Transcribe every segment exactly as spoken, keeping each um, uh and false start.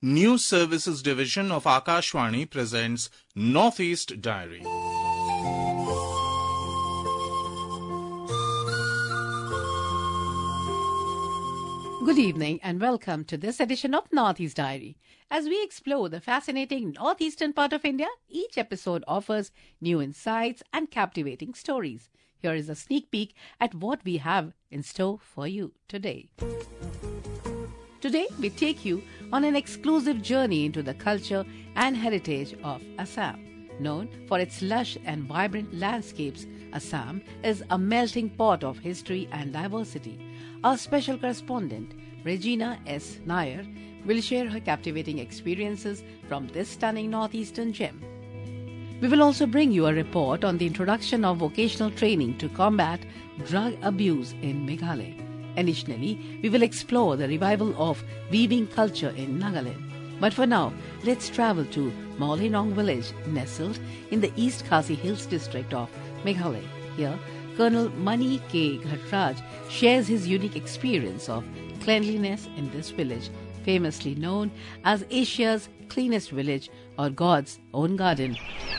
News Services Division of Akashvani presents Northeast Diary. Good evening and welcome to this edition of Northeast Diary. As we explore the fascinating northeastern part of India, each episode offers new insights and captivating stories. Here is a sneak peek at what we have in store for you today. Today, we take you on an exclusive journey into the culture and heritage of Assam. Known for its lush and vibrant landscapes, Assam is a melting pot of history and diversity. Our special correspondent, Regina S. Nair, will share her captivating experiences from this stunning northeastern gem. We will also bring you a report on the introduction of vocational training to combat drug abuse in Meghalaya. Additionally, we will explore the revival of weaving culture in Nagaland. But for now, let's travel to Mawlynnong village, nestled in the East Khasi Hills district of Meghalaya. Here, Colonel Mani K. Ghatraj shares his unique experience of cleanliness in this village, famously known as Asia's cleanest village or God's own garden.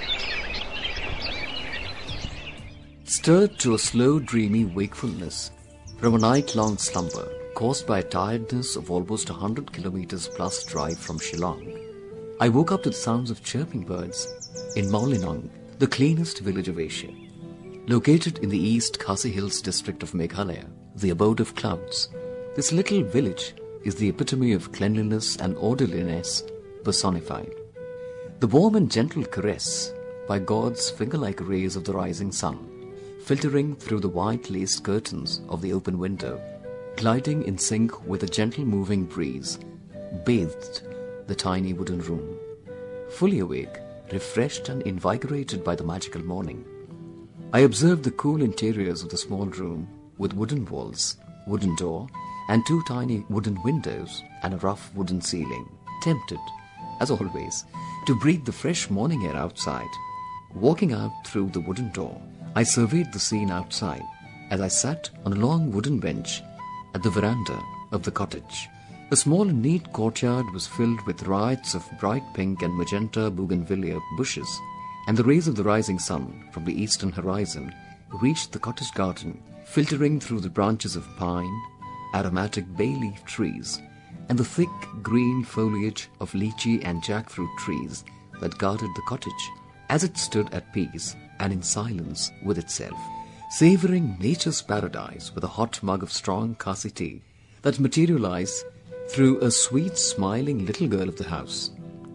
Stirred to a slow, dreamy wakefulness from a night-long slumber caused by a tiredness of almost one hundred kilometers plus drive from Shillong, I woke up to the sounds of chirping birds in Mawlynnong, the cleanest village of Asia. Located in the East Khasi Hills district of Meghalaya, the abode of clouds, this little village is the epitome of cleanliness and orderliness personified. The warm and gentle caress by God's finger-like rays of the rising sun, filtering through the white-laced curtains of the open window, gliding in sync with a gentle moving breeze, bathed the tiny wooden room. Fully awake, refreshed and invigorated by the magical morning, I observed the cool interiors of the small room with wooden walls, wooden door, and two tiny wooden windows and a rough wooden ceiling, tempted, as always, to breathe the fresh morning air outside. Walking out through the wooden door, I surveyed the scene outside as I sat on a long wooden bench at the veranda of the cottage. The small and neat courtyard was filled with riots of bright pink and magenta bougainvillea bushes, and the rays of the rising sun from the eastern horizon reached the cottage garden, filtering through the branches of pine, aromatic bay leaf trees, and the thick green foliage of lychee and jackfruit trees that guarded the cottage as it stood at peace and in silence with itself, savoring nature's paradise with a hot mug of strong Khasi tea that materialized through a sweet smiling little girl of the house.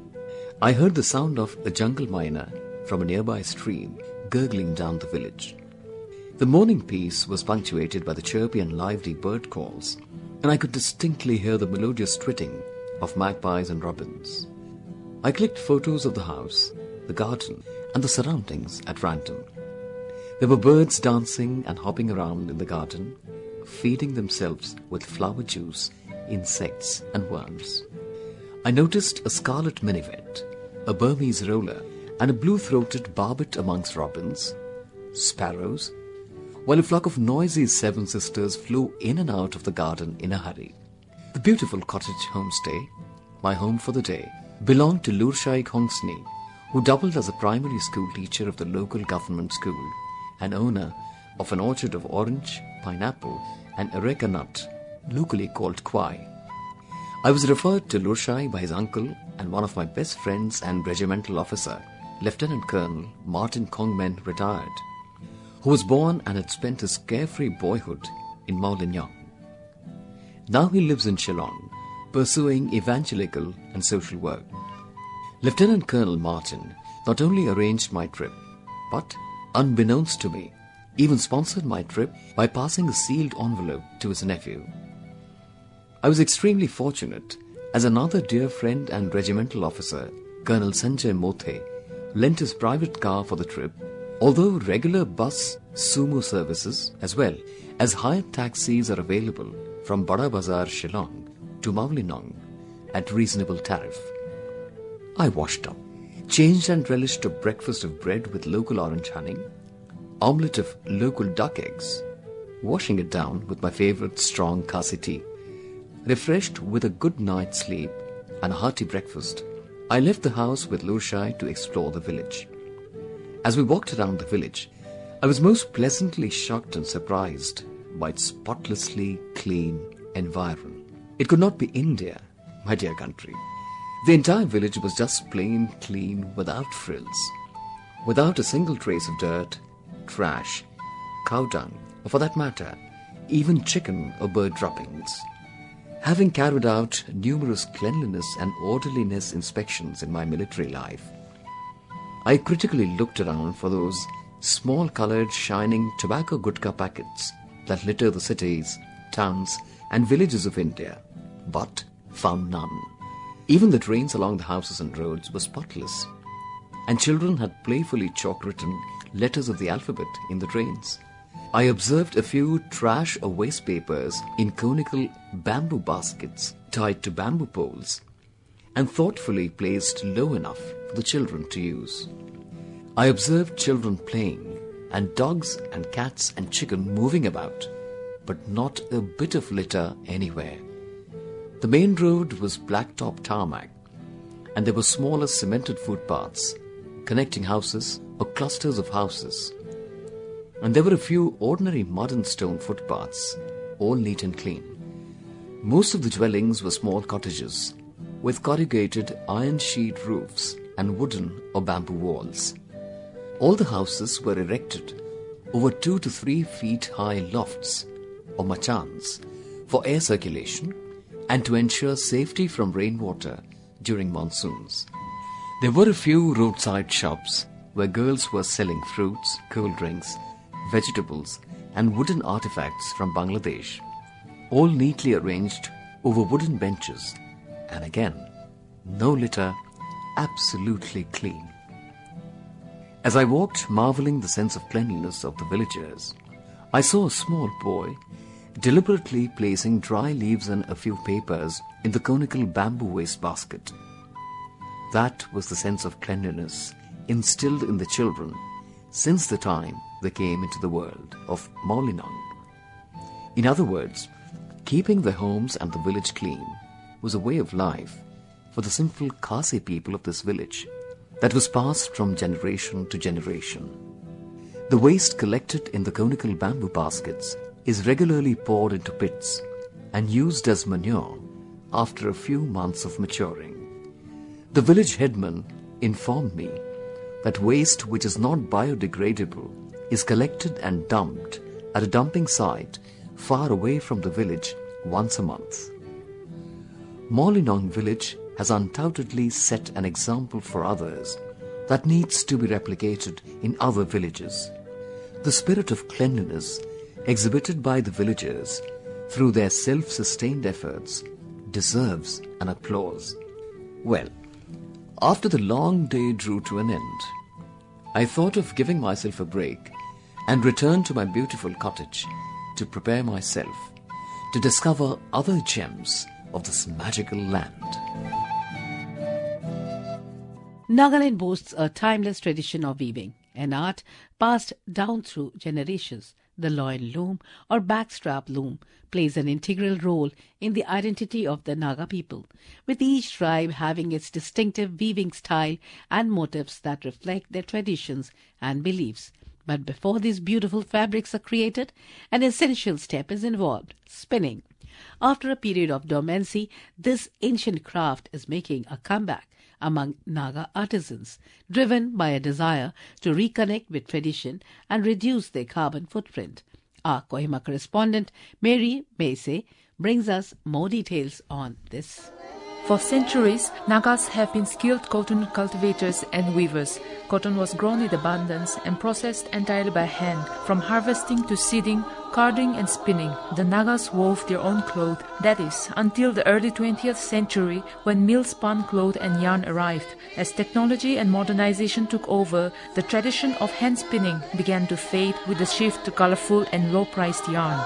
I heard the sound of a jungle myna from a nearby stream gurgling down the village. The morning peace was punctuated by the chirpy and lively bird calls, and I could distinctly hear the melodious twitting of magpies and robins. I clicked photos of the house, the garden, and the surroundings at random. There were birds dancing and hopping around in the garden, feeding themselves with flower juice, insects, and worms. I noticed a scarlet minivet, a Burmese roller, and a blue-throated barbet amongst robins, sparrows, while a flock of noisy seven sisters flew in and out of the garden in a hurry. The beautiful cottage homestay, my home for the day, belonged to Lurshaik Hongsni, who doubled as a primary school teacher of the local government school and owner of an orchard of orange, pineapple, and areca nut, locally called Kwai. I was referred to Lurshai by his uncle and one of my best friends and regimental officer, Lieutenant Colonel Martin Kongmen, retired, who was born and had spent his carefree boyhood in Mawlynnong. Now he lives in Shillong, pursuing evangelical and social work. Lieutenant Colonel Martin not only arranged my trip, but, unbeknownst to me, even sponsored my trip by passing a sealed envelope to his nephew. I was extremely fortunate as another dear friend and regimental officer, Colonel Sanjay Mothe, lent his private car for the trip, although regular bus sumo services as well as hired taxis are available from Bada Bazar, Shillong to Mawlynnong at reasonable tariff. I washed up, changed and relished a breakfast of bread with local orange honey, omelette of local duck eggs, washing it down with my favorite strong Khasi tea. Refreshed with a good night's sleep, and a hearty breakfast, I left the house with Lurshai to explore the village. As we walked around the village, I was most pleasantly shocked and surprised by its spotlessly clean environment. It could not be India, my dear country. The entire village was just plain clean, without frills, without a single trace of dirt, trash, cow dung, or for that matter, even chicken or bird droppings. Having carried out numerous cleanliness and orderliness inspections in my military life, I critically looked around for those small coloured shining tobacco gutka packets that litter the cities, towns and villages of India, but found none. Even the drains along the houses and roads were spotless, and children had playfully chalk-written letters of the alphabet in the drains. I observed a few trash or waste papers in conical bamboo baskets tied to bamboo poles and thoughtfully placed low enough for the children to use. I observed children playing and dogs and cats and chicken moving about, but not a bit of litter anywhere. The main road was blacktop tarmac, and there were smaller cemented footpaths connecting houses or clusters of houses. And there were a few ordinary mud and stone footpaths, all neat and clean. Most of the dwellings were small cottages with corrugated iron sheet roofs and wooden or bamboo walls. All the houses were erected over two to three feet high lofts or machans for air circulation and to ensure safety from rainwater during monsoons. There were a few roadside shops where girls were selling fruits, cool drinks, vegetables and wooden artifacts from Bangladesh, all neatly arranged over wooden benches, and again, no litter, absolutely clean. As I walked, marveling the sense of cleanliness of the villagers, I saw a small boy deliberately placing dry leaves and a few papers in the conical bamboo waste basket. That was the sense of cleanliness instilled in the children since the time they came into the world of Maulinang. In other words, keeping their homes and the village clean was a way of life for the simple Khasi people of this village that was passed from generation to generation. The waste collected in the conical bamboo baskets is regularly poured into pits and used as manure after a few months of maturing. The village headman informed me that waste which is not biodegradable is collected and dumped at a dumping site far away from the village once a month. Maulinang village has undoubtedly set an example for others that needs to be replicated in other villages. The spirit of cleanliness exhibited by the villagers through their self-sustained efforts deserves an applause. Well, after the long day drew to an end, I thought of giving myself a break and returned to my beautiful cottage to prepare myself to discover other gems of this magical land. Nagaland boasts a timeless tradition of weaving, an art passed down through generations. The loin loom or backstrap loom plays an integral role in the identity of the Naga people, with each tribe having its distinctive weaving style and motifs that reflect their traditions and beliefs. But before these beautiful fabrics are created, an essential step is involved: spinning. After a period of dormancy, this ancient craft is making a comeback among Naga artisans, driven by a desire to reconnect with tradition and reduce their carbon footprint. Our Kohima correspondent, Mary Mace, brings us more details on this. For centuries, Nagas have been skilled cotton cultivators and weavers. Cotton was grown in abundance and processed entirely by hand. From harvesting to seeding, carding and spinning, the Nagas wove their own cloth. That is, until the early twentieth century, when mill-spun cloth and yarn arrived. As technology and modernization took over, the tradition of hand spinning began to fade with the shift to colorful and low-priced yarn.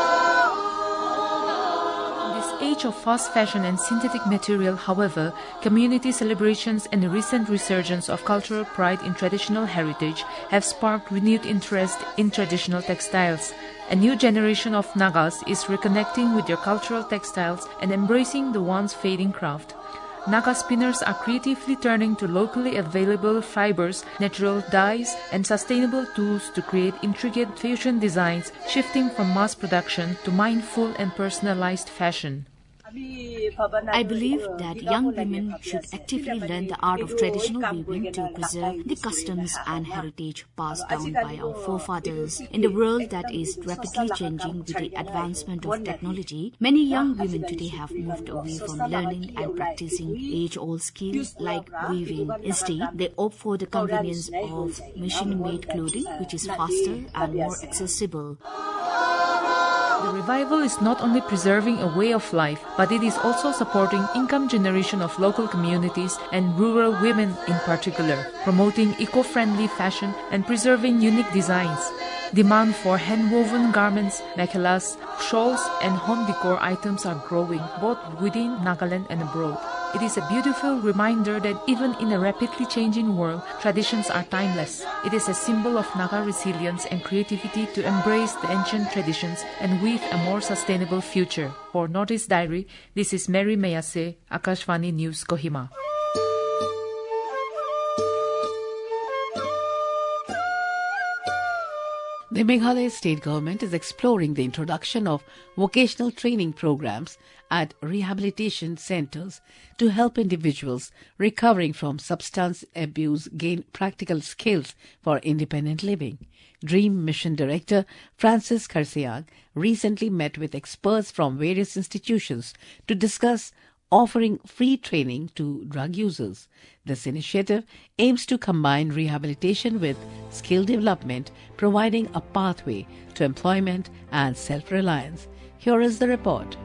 Age of fast fashion and synthetic material, however, community celebrations and a recent resurgence of cultural pride in traditional heritage have sparked renewed interest in traditional textiles. A new generation of Nagas is reconnecting with their cultural textiles and embracing the once fading craft. Naga spinners are creatively turning to locally available fibers, natural dyes, and sustainable tools to create intricate fusion designs, shifting from mass production to mindful and personalized fashion. I believe that young women should actively learn the art of traditional weaving to preserve the customs and heritage passed down by our forefathers. In the world that is rapidly changing with the advancement of technology, many young women today have moved away from learning and practicing age-old skills like weaving. Instead, they opt for the convenience of machine-made clothing, which is faster and more accessible. The revival is not only preserving a way of life, but it is also supporting income generation of local communities and rural women in particular, promoting eco-friendly fashion and preserving unique designs. Demand for hand-woven garments, mekhelas, shawls and home decor items are growing, both within Nagaland and abroad. It is a beautiful reminder that even in a rapidly changing world, traditions are timeless. It is a symbol of Naga resilience and creativity to embrace the ancient traditions and weave a more sustainable future. For Northeast Diary, this is Mary Mayase, Akashvani News, Kohima. The Meghalaya state government is exploring the introduction of vocational training programs at rehabilitation centers to help individuals recovering from substance abuse gain practical skills for independent living. Dream Mission Director Francis Kharsiang recently met with experts from various institutions to discuss offering free training to drug users. This initiative aims to combine rehabilitation with skill development, providing a pathway to employment and self-reliance. Here is the report.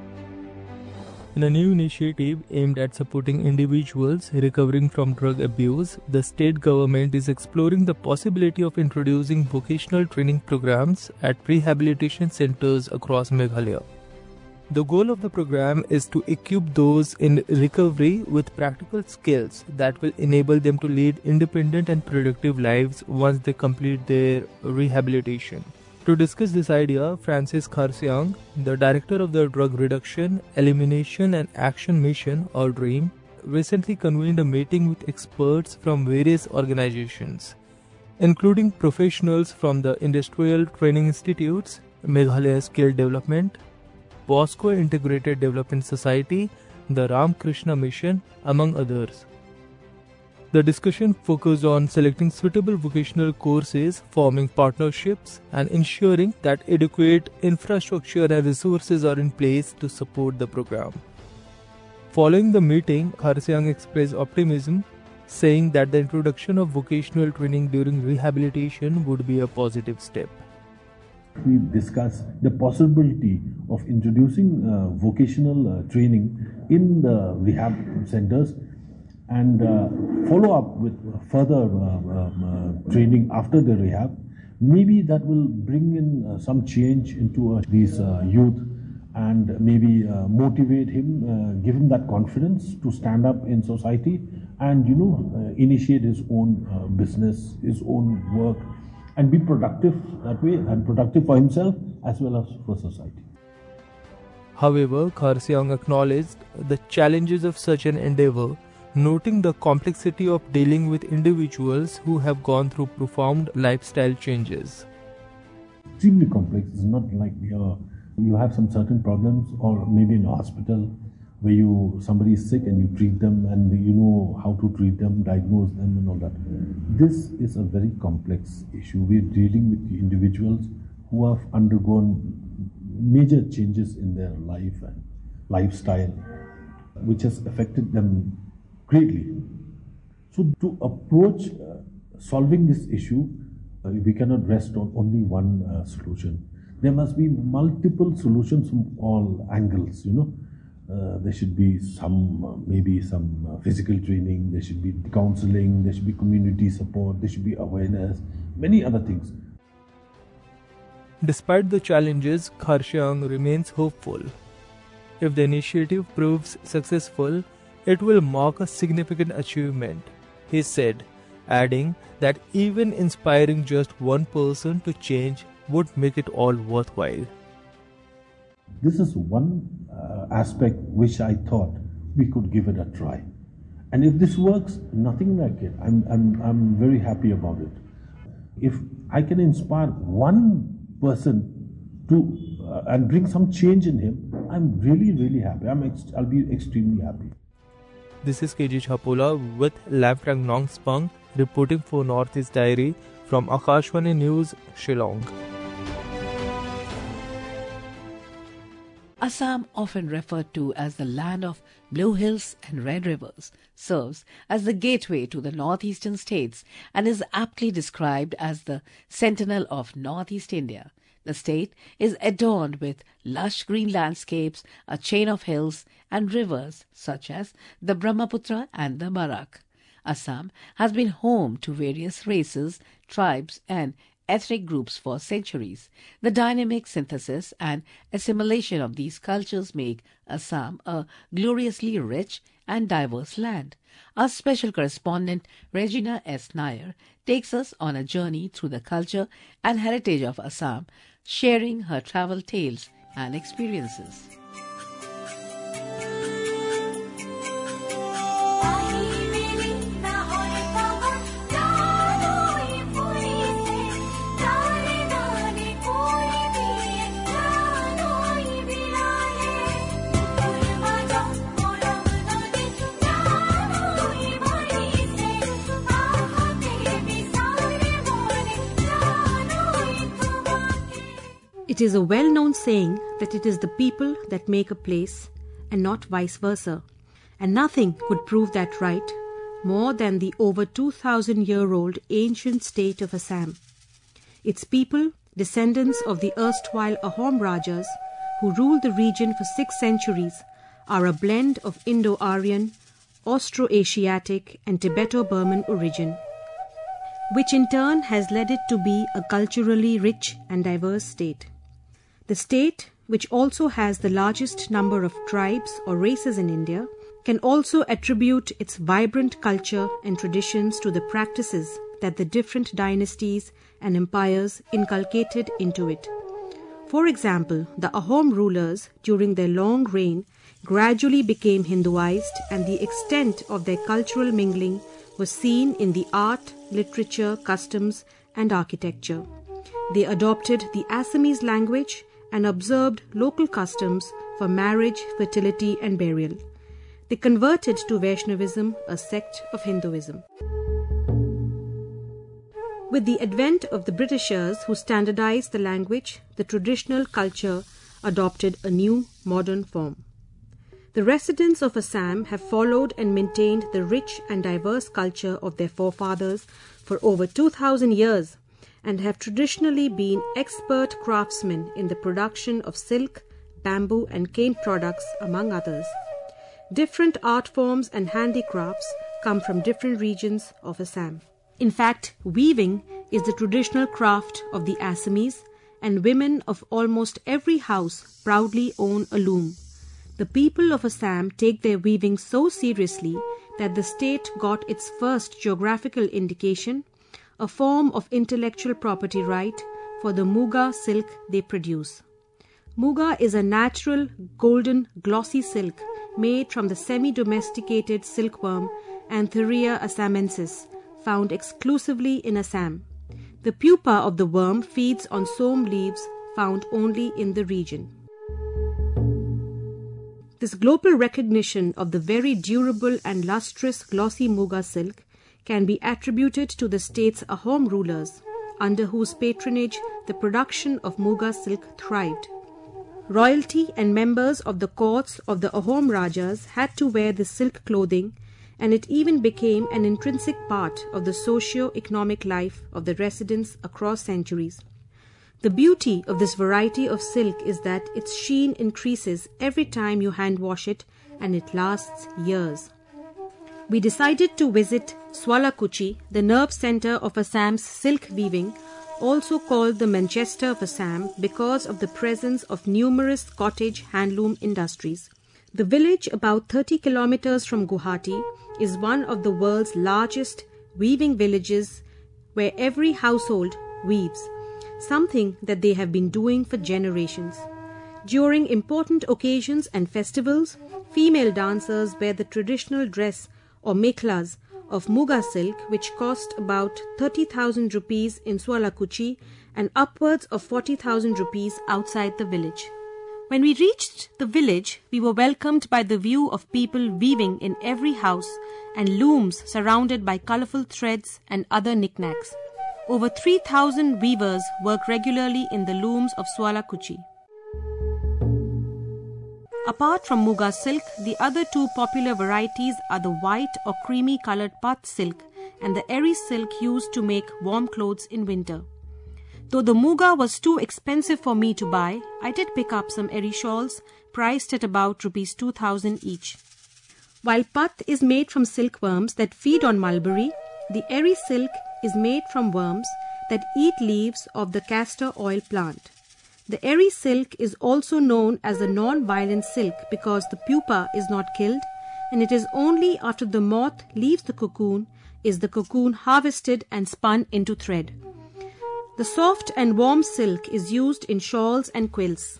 In a new initiative aimed at supporting individuals recovering from drug abuse, the state government is exploring the possibility of introducing vocational training programs at rehabilitation centers across Meghalaya. The goal of the program is to equip those in recovery with practical skills that will enable them to lead independent and productive lives once they complete their rehabilitation. To discuss this idea, Francis Kharsiang, the director of the Drug Reduction, Elimination and Action Mission, or DREAM, recently convened a meeting with experts from various organizations, including professionals from the Industrial Training Institutes, Meghalaya Skill Development, Bosco Integrated Development Society, the Ramakrishna Mission, among others. The discussion focused on selecting suitable vocational courses, forming partnerships, and ensuring that adequate infrastructure and resources are in place to support the program. Following the meeting, Kharsiang expressed optimism, saying that the introduction of vocational training during rehabilitation would be a positive step. We discussed the possibility of introducing uh, vocational uh, training in the rehab centers and uh, follow up with further uh, um, uh, training after the rehab. Maybe that will bring in uh, some change into uh, these uh, youth and maybe uh, motivate him, uh, give him that confidence to stand up in society and, you know, uh, initiate his own uh, business, his own work, and be productive that way, and productive for himself as well as for society. However, Kharsiang acknowledged the challenges of such an endeavor, noting the complexity of dealing with individuals who have gone through profound lifestyle changes. Extremely complex. It's not like uh, you have some certain problems, or maybe in a hospital where you somebody is sick and you treat them and you know how to treat them, diagnose them and all that. This is a very complex issue. We're dealing with the individuals who have undergone major changes in their life and lifestyle, which has affected them greatly. So to approach uh, solving this issue, uh, we cannot rest on only one uh, solution. There must be multiple solutions from all angles, you know. Uh, there should be some, uh, maybe some uh, physical training, there should be counseling, there should be community support, there should be awareness, many other things. Despite the challenges, Kharsiang remains hopeful. If the initiative proves successful, it will mark a significant achievement, he said, adding that even inspiring just one person to change would make it all worthwhile. This is one uh, aspect which I thought we could give it a try. And if this works, nothing like it. I'm, I'm, I'm very happy about it. If I can inspire one person to uh, and bring some change in him, I'm really, really happy. I'm ex- I'll be extremely happy. This is K G Chapola with Lamprang Nongspang reporting for Northeast Diary from Akashvani News, Shillong. Assam, often referred to as the land of blue hills and red rivers, serves as the gateway to the northeastern states and is aptly described as the sentinel of northeast India. The state is adorned with lush green landscapes, a chain of hills and rivers such as the Brahmaputra and the Barak. Assam has been home to various races, tribes and ethnic groups for centuries. The dynamic synthesis and assimilation of these cultures make Assam a gloriously rich and diverse land. Our special correspondent Regina S. Nair takes us on a journey through the culture and heritage of Assam, sharing her travel tales and experiences. It is a well-known saying that it is the people that make a place and not vice versa. And nothing could prove that right more than the over two thousand year old ancient state of Assam. Its people, descendants of the erstwhile Ahom Rajas who ruled the region for six centuries, are a blend of Indo-Aryan, Austro-Asiatic and Tibeto-Burman origin, which in turn has led it to be a culturally rich and diverse state. The state, which also has the largest number of tribes or races in India, can also attribute its vibrant culture and traditions to the practices that the different dynasties and empires inculcated into it. For example, the Ahom rulers during their long reign gradually became Hinduized, and the extent of their cultural mingling was seen in the art, literature, customs and architecture. They adopted the Assamese language and observed local customs for marriage, fertility and burial. They converted to Vaishnavism, a sect of Hinduism. With the advent of the Britishers who standardized the language, the traditional culture adopted a new modern form. The residents of Assam have followed and maintained the rich and diverse culture of their forefathers for over two thousand years and have traditionally been expert craftsmen in the production of silk, bamboo and cane products, among others. Different art forms and handicrafts come from different regions of Assam. In fact, weaving is the traditional craft of the Assamese, and women of almost every house proudly own a loom. The people of Assam take their weaving so seriously that the state got its first geographical indication, a form of intellectual property right, for the Muga silk they produce. Muga is a natural, golden, glossy silk made from the semi-domesticated silkworm Antheria assamensis, found exclusively in Assam. The pupa of the worm feeds on som leaves found only in the region. This global recognition of the very durable and lustrous glossy Muga silk can be attributed to the state's Ahom rulers, under whose patronage the production of Muga silk thrived. Royalty and members of the courts of the Ahom Rajas had to wear this silk clothing, and it even became an intrinsic part of the socio-economic life of the residents across centuries. The beauty of this variety of silk is that its sheen increases every time you hand wash it, and it lasts years. We decided to visit Swalakuchi, the nerve center of Assam's silk weaving, also called the Manchester of Assam because of the presence of numerous cottage handloom industries. The village, about thirty kilometers from Guwahati, is one of the world's largest weaving villages where every household weaves, something that they have been doing for generations. During important occasions and festivals, female dancers wear the traditional dress or mekhlas of Muga silk, which cost about thirty thousand rupees in Sualakuchi and upwards of forty thousand rupees outside the village. When we reached the village, we were welcomed by the view of people weaving in every house and looms surrounded by colourful threads and other knickknacks. Over three thousand weavers work regularly in the looms of Sualakuchi. Apart from Muga silk, the other two popular varieties are the white or creamy coloured Path silk and the eri silk used to make warm clothes in winter. Though the Muga was too expensive for me to buy, I did pick up some eri shawls priced at about rupees two thousand each. While Path is made from silkworms that feed on mulberry, the eri silk is made from worms that eat leaves of the castor oil plant. The eri silk is also known as a non-violent silk because the pupa is not killed, and it is only after the moth leaves the cocoon is the cocoon harvested and spun into thread. The soft and warm silk is used in shawls and quilts.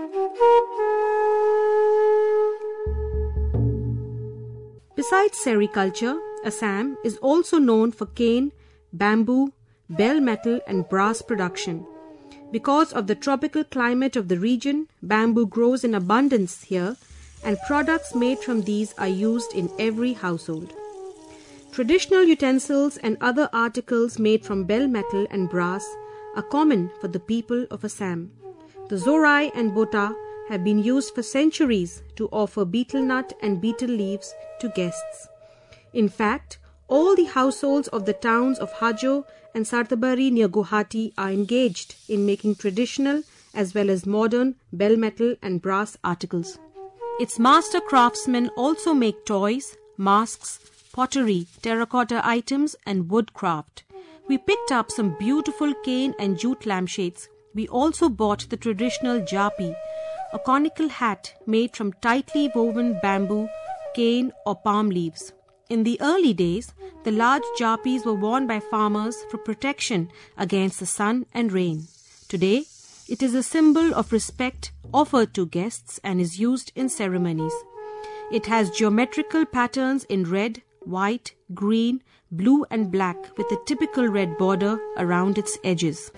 Besides sericulture, Assam is also known for cane, bamboo, bell metal and brass production. Because of the tropical climate of the region, bamboo grows in abundance here and products made from these are used in every household. Traditional utensils and other articles made from bell metal and brass are common for the people of Assam. The zorai and bota have been used for centuries to offer betel nut and betel leaves to guests. In fact, all the households of the towns of Hajo and Sartabari near Guwahati are engaged in making traditional as well as modern bell metal and brass articles. Its master craftsmen also make toys, masks, pottery, terracotta items and wood craft. We picked up some beautiful cane and jute lampshades. We also bought the traditional japi, a conical hat made from tightly woven bamboo, cane or palm leaves. In the early days, the large japis were worn by farmers for protection against the sun and rain. Today, it is a symbol of respect offered to guests and is used in ceremonies. It has geometrical patterns in red, white, green, blue and black with a typical red border around its edges.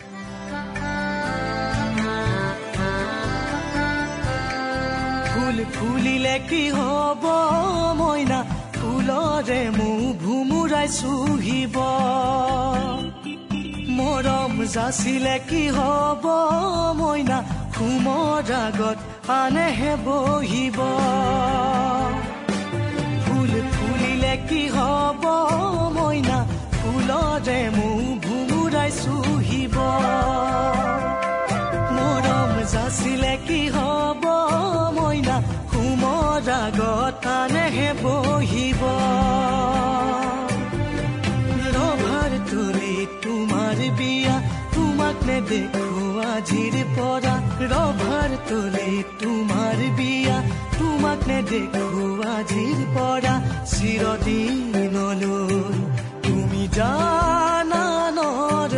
ফুলৰে মুহ ভুমুৰাই চুহিব মৰম যাচিলে কি হব মইনা খুমৰ আগত আনেহে বহিব ফুল ফুলিলে কি হব মইনা ফুলৰে মুহ ভুমুৰাই চুহিব মৰম যাচিলে কি হব মইনা খুমৰ আগত আনেহে বহিব ৰভাৰ তুলি তোমাৰ বিয়া তোমাক নেদেখো আজিৰ পৰা ৰভাৰ তুলি তোমাৰ বিয়া তোমাক নেদেখো আজিৰ পৰা চিৰদিনলৈ তুমি জানা নৰ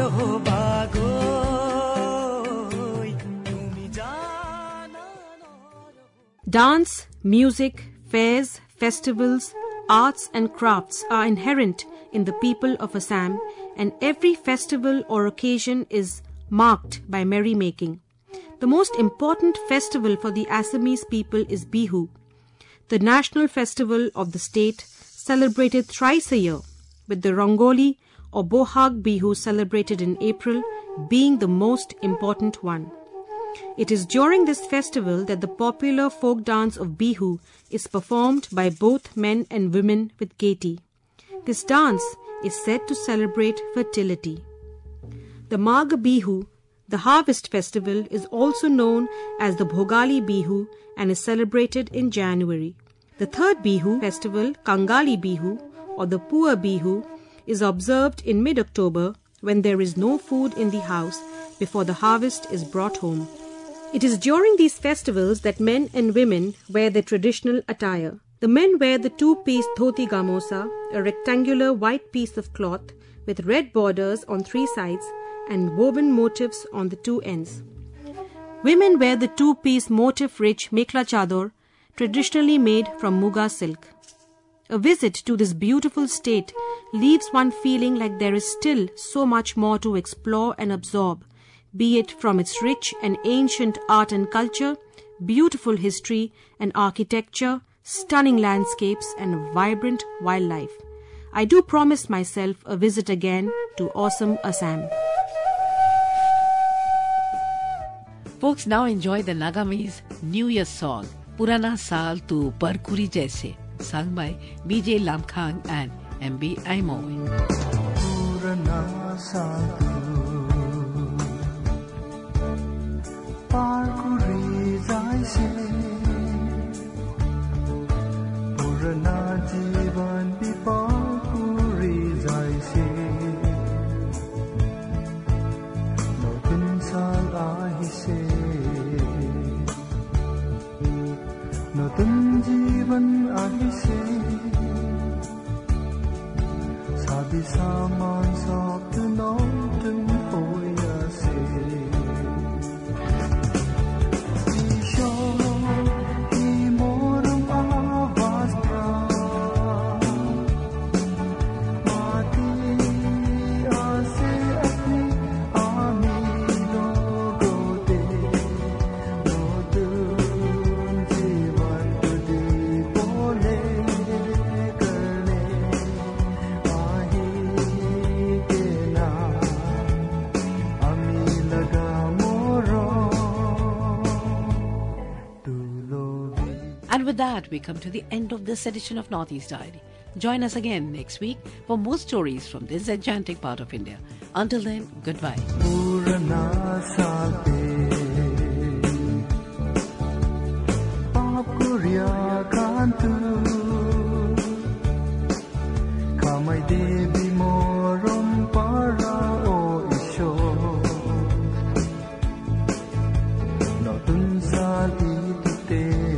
হবাগৈ তুমি জানা Dance, music, fairs, festivals, arts and crafts are inherent in the people of Assam, and every festival or occasion is marked by merrymaking. The most important festival for the Assamese people is Bihu, the national festival of the state celebrated thrice a year, with the Rangoli or Bohag Bihu celebrated in April being the most important one. It is during this festival that the popular folk dance of Bihu is performed by both men and women with gaiety. This dance is said to celebrate fertility. The Magh Bihu, the harvest festival, is also known as the Bhogali Bihu and is celebrated in January. The third Bihu festival, Kangali Bihu or the Pua Bihu, is observed in mid-October when there is no food in the house before the harvest is brought home. It is during these festivals that men and women wear their traditional attire. The men wear the two-piece dhoti gamosa, a rectangular white piece of cloth with red borders on three sides and woven motifs on the two ends. Women wear the two-piece motif-rich mekhla chador, traditionally made from muga silk. A visit to this beautiful state leaves one feeling like there is still so much more to explore and absorb, be it from its rich and ancient art and culture, beautiful history and architecture, stunning landscapes and vibrant wildlife. I do promise myself a visit again to awesome Assam. Folks, now enjoy the Nagamis New Year song, Purana Saal Tu Parkuri Jaise, sung by B J Lamkhang and M B Aimoy. Purana Saal Tu Parkuri Jaise, Purana Jivan Bhi Parkuri Jaise, Notun Saal Ahise, Notun Jivan Ahise, Sabi Saman Sob Tu Notun Hoyase. And with that, we come to the end of this edition of Northeast Diary. Join us again next week for more stories from this enchanting part of India. Until then, goodbye. Purana Saal Papuriya Kantu Kamai Devi Morom Para O Isho Notun Saal Itute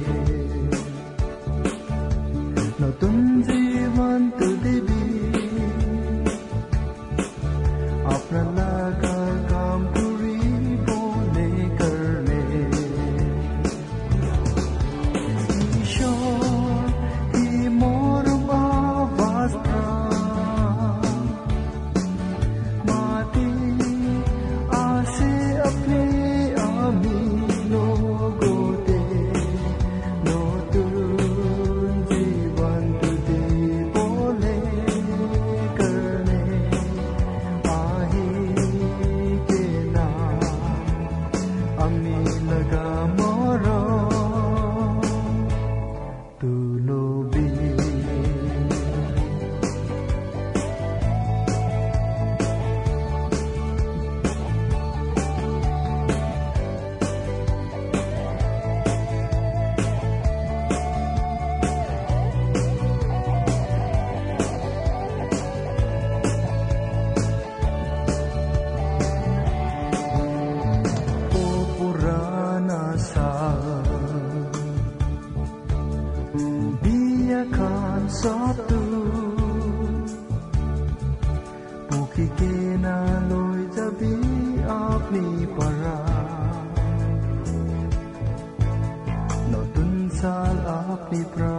Notun Jivan Tu Devi Apna laga kaam puri bole karne Ishwar ki moram awaaz tha Mati aase apne ami logo de Notun jivan tu de bole karne Sabtu Puki ke na loi jabi apni para Notun saal apni pra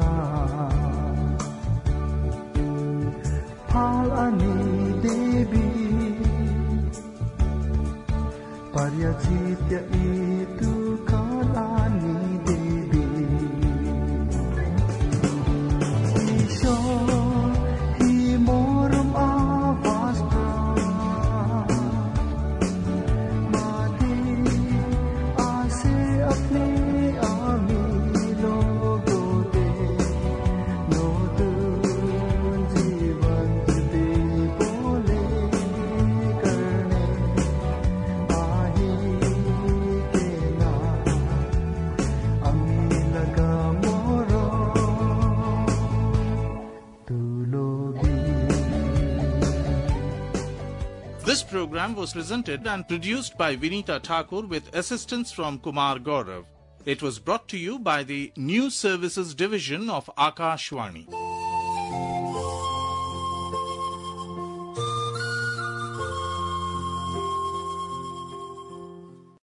Phal ani devi Paryachitya itu kalani devi He moram awaaz tha Mati aase apne ami logo de Notun jivan de bole karne ahi ke na ami laga moro This program was presented and produced by Vinita Thakur with assistance from Kumar Gaurav. It was brought to you by the News Services Division of Akashvani.